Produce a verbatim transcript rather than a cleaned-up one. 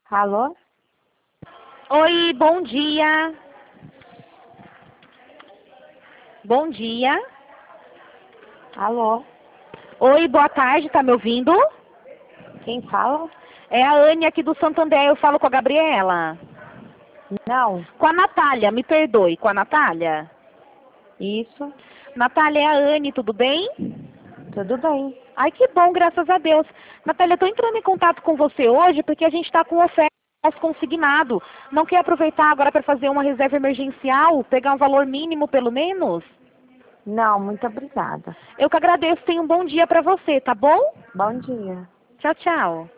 Alô? Oi, bom dia. Bom dia. Alô? Oi, boa tarde, tá me ouvindo? Quem fala? É a Anne aqui do Santander, eu falo com a Gabriela. Não. Com a Natália, me perdoe, com a Natália? Isso. Natália, é a Anne, tudo bem? Tudo bem. Ai, que bom, graças a Deus. Natália, eu tô entrando em contato com você hoje porque a gente tá com oferta consignado. Não quer aproveitar agora para fazer uma reserva emergencial, pegar um valor mínimo pelo menos? Não, muito obrigada. Eu que agradeço, tenha um bom dia para você, tá bom? Bom dia. Tchau, tchau.